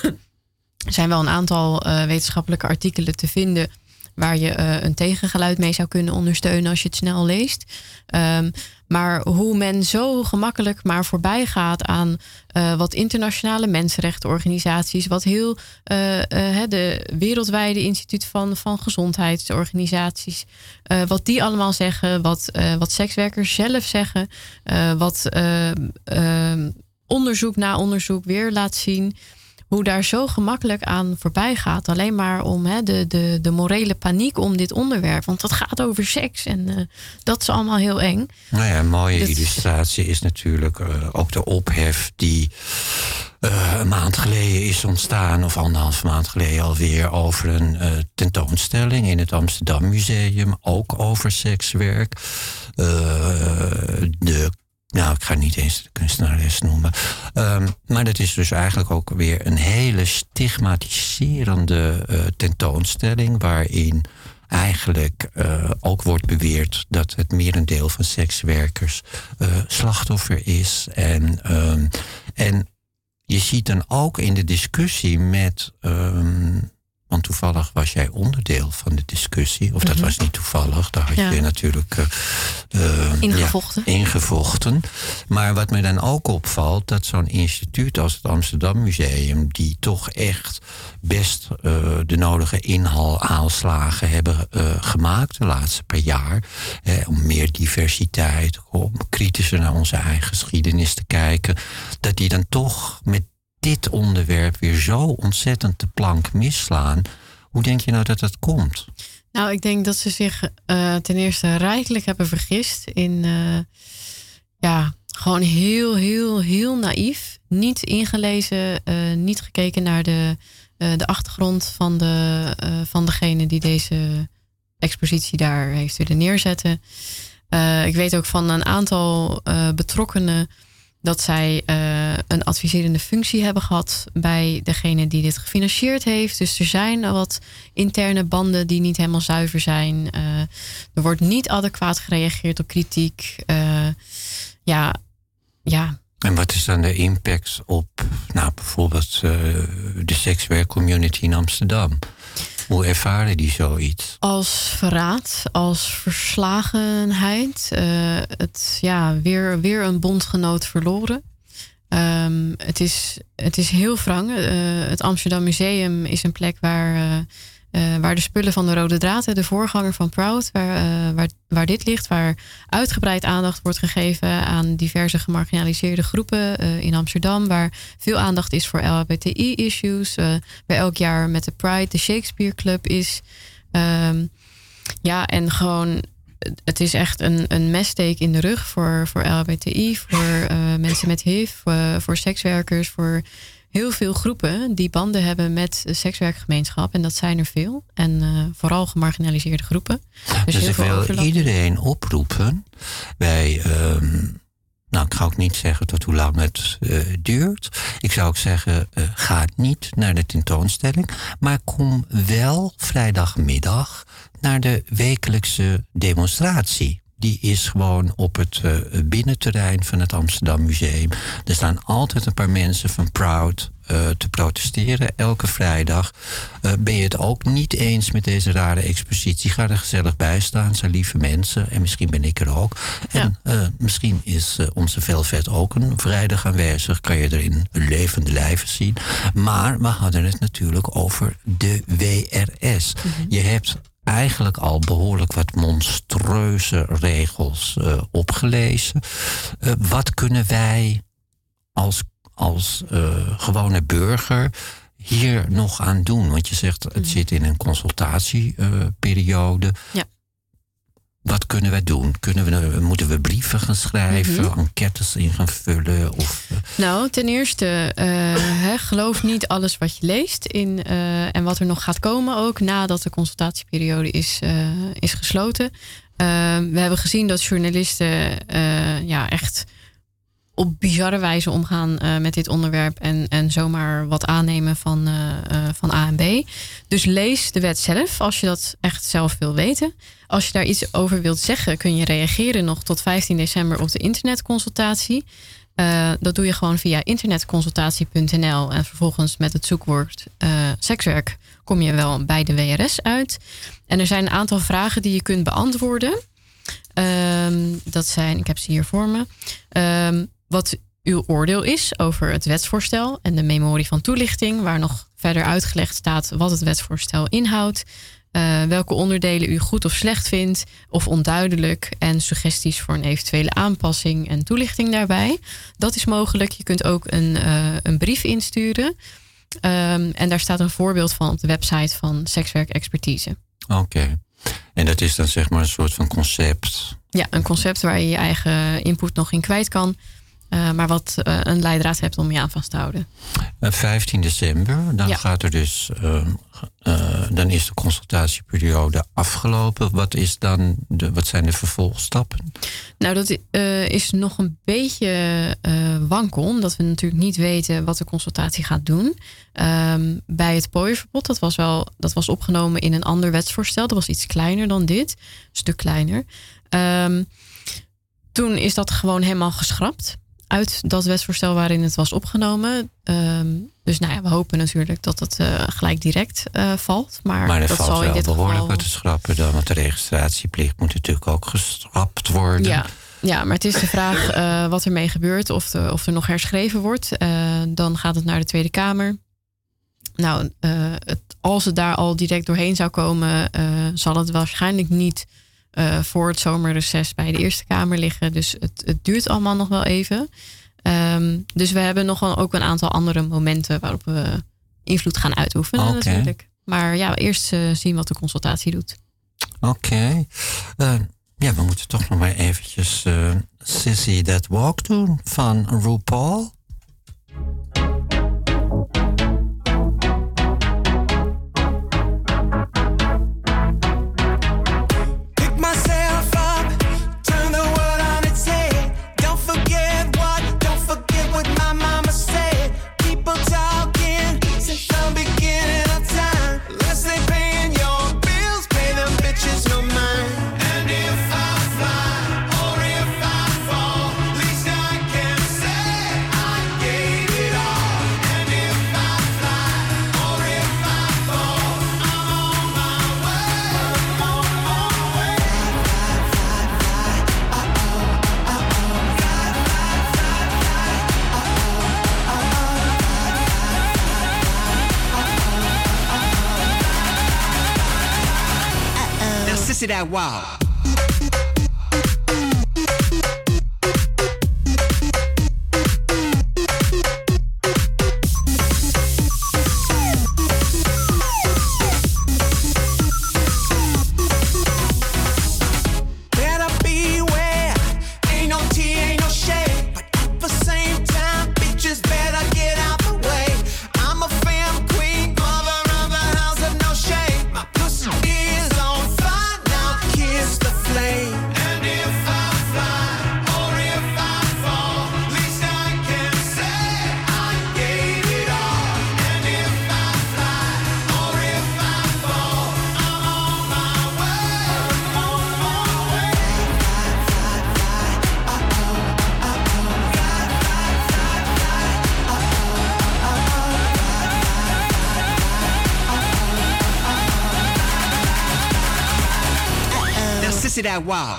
er zijn wel een aantal uh, wetenschappelijke artikelen te vinden waar je uh, een tegengeluid mee zou kunnen ondersteunen als je het snel leest. Um, maar hoe men zo gemakkelijk maar voorbij gaat aan uh, wat internationale mensenrechtenorganisaties, wat heel uh, uh, de wereldwijde instituut van, van gezondheidsorganisaties, uh, wat die allemaal zeggen, wat, uh, wat sekswerkers zelf zeggen, uh, wat uh, uh, onderzoek na onderzoek weer laat zien, hoe daar zo gemakkelijk aan voorbij gaat. Alleen maar om hè, de, de, de morele paniek om dit onderwerp. Want dat gaat over seks. En uh, dat is allemaal heel eng. Nou ja, een mooie dat... illustratie is natuurlijk uh, ook de ophef die uh, een maand geleden is ontstaan, of anderhalf maand geleden alweer, over een uh, tentoonstelling in het Amsterdam Museum. Ook over sekswerk. Uh, de Nou, ik ga niet eens de kunstenares noemen. Um, maar dat is dus eigenlijk ook weer een hele stigmatiserende uh, tentoonstelling, waarin eigenlijk uh, ook wordt beweerd dat het merendeel van sekswerkers uh, slachtoffer is. En, um, en je ziet dan ook in de discussie met, Um, want toevallig was jij onderdeel van de discussie. Of dat mm-hmm. was niet toevallig. Daar had ja. je natuurlijk uh, uh, ingevochten. Ja, ingevochten. Maar wat me dan ook opvalt, dat zo'n instituut als het Amsterdam Museum, die toch echt best uh, de nodige inhaalslagen hebben uh, gemaakt de laatste paar jaar. Eh, om meer diversiteit, om kritischer naar onze eigen geschiedenis te kijken. Dat die dan toch met dit onderwerp weer zo ontzettend de plank misslaan. Hoe denk je nou dat dat komt? Nou, ik denk dat ze zich uh, ten eerste rijkelijk hebben vergist in uh, ja, gewoon heel, heel, heel naïef. Niet ingelezen, uh, niet gekeken naar de, uh, de achtergrond van, de, uh, van degene die deze expositie daar heeft willen neerzetten. Uh, ik weet ook van een aantal uh, betrokkenen dat zij uh, een adviserende functie hebben gehad bij degene die dit gefinancierd heeft. Dus er zijn wat interne banden die niet helemaal zuiver zijn. Uh, er wordt niet adequaat gereageerd op kritiek. Uh, ja, ja. En wat is dan de impact op nou, bijvoorbeeld uh, de sekswerkcommunity in Amsterdam? Hoe ervaren die zoiets? Als verraad, als verslagenheid. Uh, het, ja, weer, weer een bondgenoot verloren. Um, het, is, het is heel wrang. Uh, het Amsterdam Museum is een plek waar, uh, uh, waar de spullen van de Rode Draad, de voorganger van Proud, waar, uh, waar, waar dit ligt, waar uitgebreid aandacht wordt gegeven aan diverse gemarginaliseerde groepen uh, in Amsterdam, waar veel aandacht is voor L H B T I-issues, uh, waar elk jaar met de Pride de Shakespeare Club is. Um, ja, en gewoon, het is echt een, een messteek in de rug voor, voor L H B T I, voor uh, mensen met H I V, uh, voor sekswerkers, voor heel veel groepen die banden hebben met de sekswerkgemeenschap. En dat zijn er veel. En uh, vooral gemarginaliseerde groepen. Dus, dus heel ik veel wil overlap. iedereen oproepen. Bij, um, nou, ik ga ook niet zeggen tot hoe lang het uh, duurt. Ik zou ook zeggen, uh, ga niet naar de tentoonstelling. Maar kom wel vrijdagmiddag naar de wekelijkse demonstratie. Die is gewoon op het uh, binnenterrein van het Amsterdam Museum. Er staan altijd een paar mensen van Proud uh, te protesteren. Elke vrijdag. Uh, ben je het ook niet eens met deze rare expositie? Ga er gezellig bij staan. Het zijn lieve mensen. En misschien ben ik er ook. En ja. uh, misschien is uh, onze Velvet ook een vrijdag aanwezig. Kan je er in levende lijven zien. Maar we hadden het natuurlijk over de W R S. Mm-hmm. Je hebt eigenlijk al behoorlijk wat monstrueuze regels uh, opgelezen. Uh, wat kunnen wij als, als uh, gewone burger hier nog aan doen? Want je zegt, het zit in een consultatieperiode. Uh, ja. Wat kunnen wij doen? Kunnen we, moeten we brieven gaan schrijven, mm-hmm. enquêtes in gaan vullen? Of, uh... Nou, ten eerste, uh, he, geloof niet alles wat je leest in, uh, en wat er nog gaat komen, ook nadat de consultatieperiode is, uh, is gesloten. Uh, we hebben gezien dat journalisten uh, ja, echt op bizarre wijze omgaan uh, met dit onderwerp en, en zomaar wat aannemen van, uh, uh, van A en B. Dus lees de wet zelf als je dat echt zelf wil weten. Als je daar iets over wilt zeggen, kun je reageren nog tot vijftien december op de internetconsultatie. Uh, dat doe je gewoon via internetconsultatie punt n l en vervolgens met het zoekwoord uh, sekswerk kom je wel bij de W R S uit. En er zijn een aantal vragen die je kunt beantwoorden. Um, dat zijn, ik heb ze hier voor me. Um, wat uw oordeel is over het wetsvoorstel en de memorie van toelichting, waar nog verder uitgelegd staat wat het wetsvoorstel inhoudt. Uh, welke onderdelen u goed of slecht vindt of onduidelijk en suggesties voor een eventuele aanpassing en toelichting daarbij. Dat is mogelijk. Je kunt ook een, uh, een brief insturen. Um, en daar staat een voorbeeld van op de website van Sekswerk Expertise. Oké. Okay. En dat is dan zeg maar een soort van concept? Ja, een concept waar je je eigen input nog in kwijt kan. Uh, maar wat uh, een leidraad hebt om je aan vast te houden. Uh, vijftien december, dan ja. gaat er dus, uh, uh, dan is de consultatieperiode afgelopen. Wat is dan de, wat zijn de vervolgstappen? Nou, dat uh, is nog een beetje uh, wankel, omdat we natuurlijk niet weten wat de consultatie gaat doen. Um, bij het pooienverbod, dat was wel, dat was opgenomen in een ander wetsvoorstel. Dat was iets kleiner dan dit, een stuk kleiner. Um, toen is dat gewoon helemaal geschrapt uit dat wetsvoorstel waarin het was opgenomen. Um, dus nou ja, we hopen natuurlijk dat het uh, gelijk direct uh, valt. Maar, maar er dat valt zal wel in dit behoorlijk geval wat te schrappen dan, want de registratieplicht moet natuurlijk ook geschrapt worden. Ja, ja, maar het is de vraag uh, wat ermee gebeurt, of, de, of er nog herschreven wordt. Uh, dan gaat het naar de Tweede Kamer. Nou, uh, het, als het daar al direct doorheen zou komen, uh, zal het waarschijnlijk niet Uh, voor het zomerreces bij de Eerste Kamer liggen. Dus het, het duurt allemaal nog wel even. Um, dus we hebben nog wel ook een aantal andere momenten waarop we invloed gaan uitoefenen okay. natuurlijk. Maar ja, eerst uh, zien wat de consultatie doet. Oké. Okay. Uh, ja, we moeten toch nog maar eventjes uh, Sissy That Walk doen van RuPaul. That wow. Ain't no shade, but at the same time, bitches better get out the way. sissy that wow.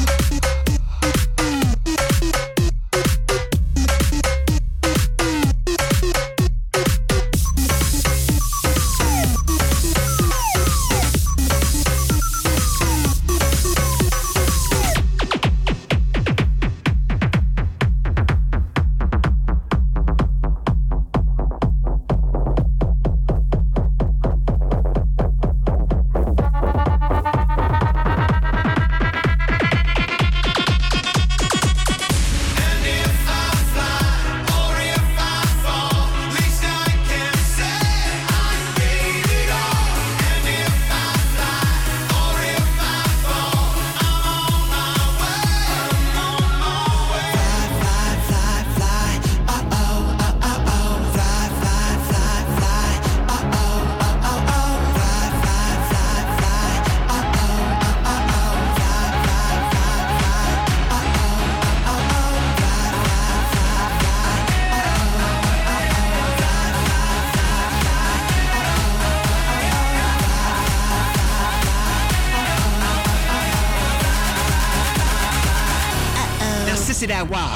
Sissy that wow.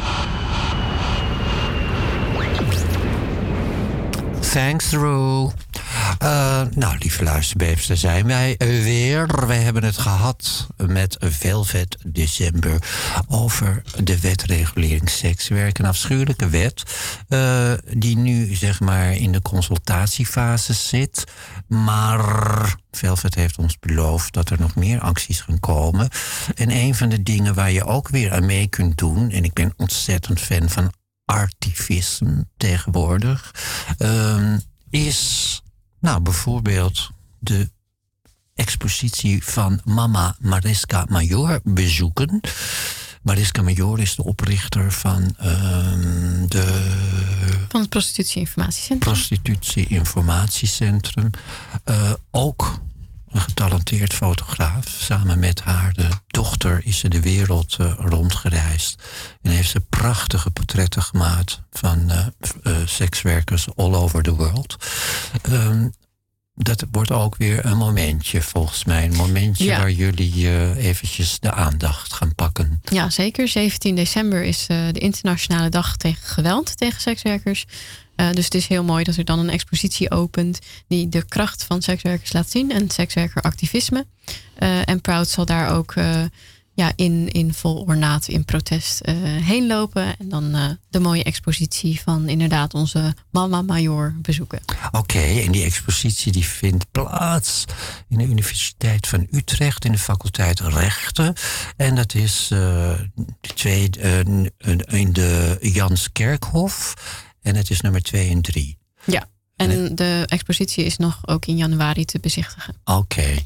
Thanks, Roo. Uh, nou, lieve luisterbeeps, daar zijn wij weer. We hebben het gehad met Velvet December over de wetregulering sekswerk. Een afschuwelijke wet uh, die nu zeg maar in de consultatiefase zit. Maar Velvet heeft ons beloofd dat er nog meer acties gaan komen. En een van de dingen waar je ook weer aan mee kunt doen, en ik ben ontzettend fan van artivisme tegenwoordig, uh, is nou bijvoorbeeld de expositie van Mama Mariska Major bezoeken. Mariska Major is de oprichter van uh, de van het Prostitutie-Informatiecentrum. Prostitutie-Informatiecentrum. Uh, ook een getalenteerd fotograaf. Samen met haar de dochter is ze de wereld uh, rondgereisd. En heeft ze prachtige portretten gemaakt van uh, uh, sekswerkers all over the world. Um, dat wordt ook weer een momentje, volgens mij. Een momentje ja. waar jullie uh, eventjes de aandacht gaan pakken. Ja, zeker. zeventien december is uh, de internationale dag tegen geweld tegen sekswerkers. Uh, dus het is heel mooi dat er dan een expositie opent die de kracht van sekswerkers laat zien en sekswerkeractivisme. Uh, en Proud zal daar ook uh, ja, in, in vol ornaat, in protest uh, heen lopen. En dan uh, de mooie expositie van inderdaad onze Mama Major bezoeken. Oké, okay, en die expositie die vindt plaats in de Universiteit van Utrecht in de faculteit Rechten. En dat is uh, de tweede, uh, in de Janskerkhof. En het is nummer twee en drie. Ja, en, en het... de expositie is nog ook in januari te bezichtigen. Oké. Okay.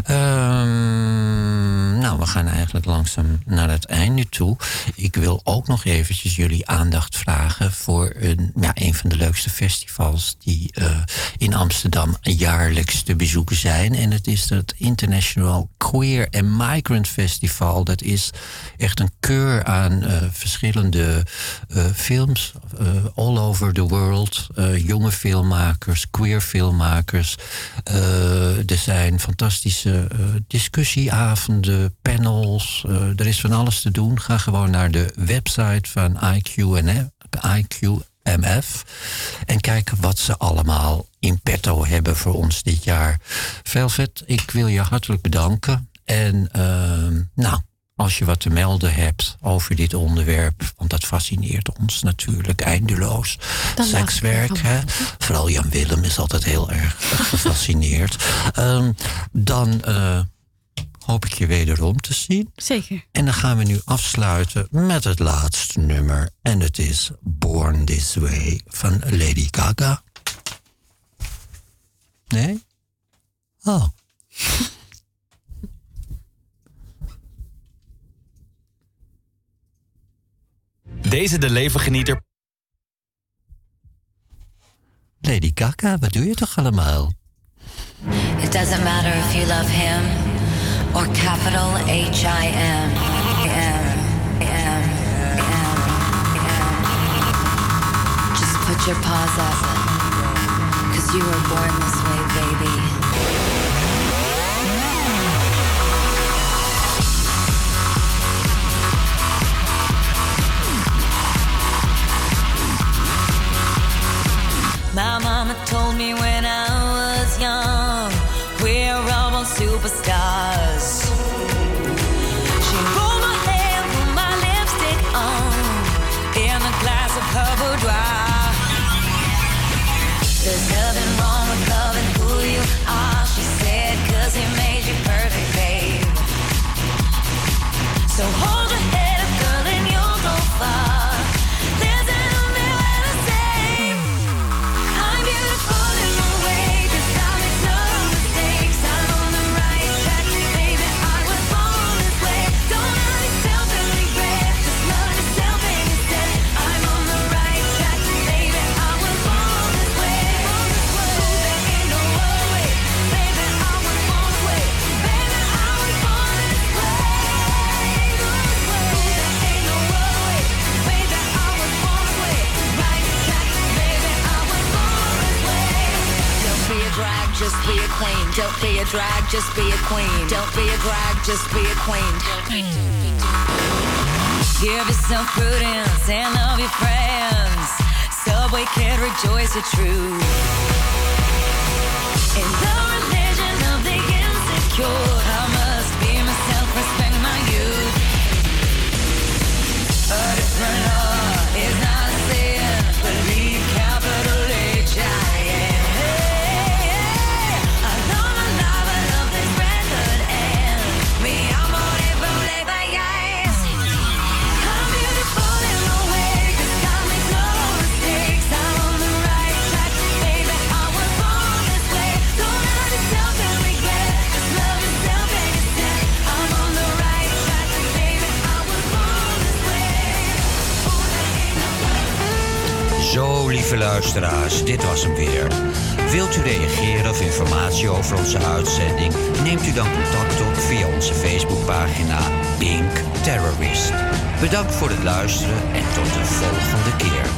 Um, nou, we gaan eigenlijk langzaam naar het einde toe. Ik wil ook nog eventjes jullie aandacht vragen voor een, ja, een van de leukste festivals die uh, in Amsterdam jaarlijks te bezoeken zijn. En het is het International Queer and Migrant Festival. Dat is echt een keur aan uh, verschillende uh, films uh, all over the world. Uh, jonge filmmakers, queer filmmakers. Uh, er zijn fantastische uh, discussieavonden, panels. Uh, er is van alles te doen. Ga gewoon naar de website van I Q M F en kijken wat ze allemaal in petto hebben voor ons dit jaar. Velvet, ik wil je hartelijk bedanken. En uh, nou, als je wat te melden hebt over dit onderwerp, want dat fascineert ons natuurlijk eindeloos. Dan sekswerk, hè? Vooral Jan Willem is altijd heel erg gefascineerd. um, dan uh, hoop ik je wederom te zien. Zeker. En dan gaan we nu afsluiten met het laatste nummer. En het is Born This Way van Lady Gaga. Nee? Oh. Deze de levengenieter. Lady Gaga, wat doe je toch allemaal? It doesn't matter if you love him or capital H I M. M, M, M, M. Just put your paws up, 'cause you were born this way, baby. be a queen. Don't be a drag, just be a queen. Don't be a drag, just be a queen. Give yourself prudence and love your friends. Subway kid, rejoice the truth. In the religion of the insecure, I must be myself, respect my youth. A different heart is not a sin. Believe capital H I M. I love my life, I love this record, and me, I'm on it, rolling by eyes. I'm beautiful in my way, 'cause I make no mistakes. I'm on the right track, baby, I was born this way. Don't hurt yourself and regret, just love yourself and yourself. I'm on the right track, baby, I was born this way. Zo, lieve luisteraars, dit was hem weer. Wilt u reageren of informatie over onze uitzending? Neemt u dan contact op via onze Facebookpagina Pink Terrorist. Bedankt voor het luisteren en tot de volgende keer.